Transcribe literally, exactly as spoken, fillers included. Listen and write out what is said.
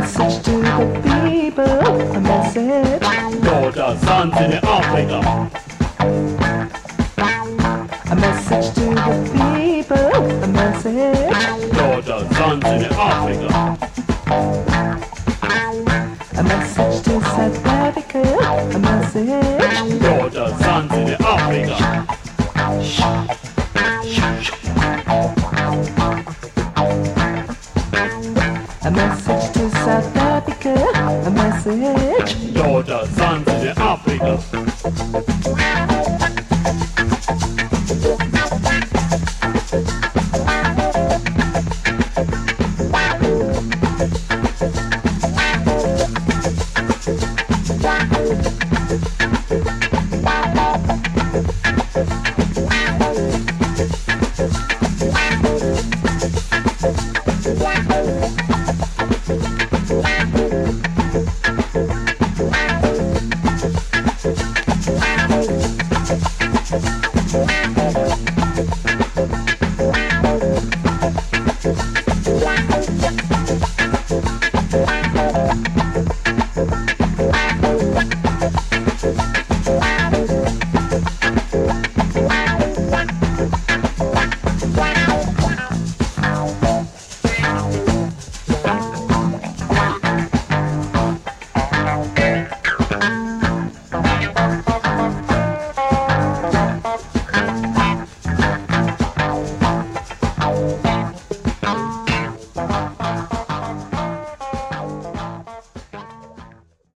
message to the people, a message. Daughter, sons in Africa. A message to the people, a message. Daughter, sons in Africa. A message to South Africa, a message. Daughter, sons in Africa. A message to South Africa, a message. Daughter, sons in Africa.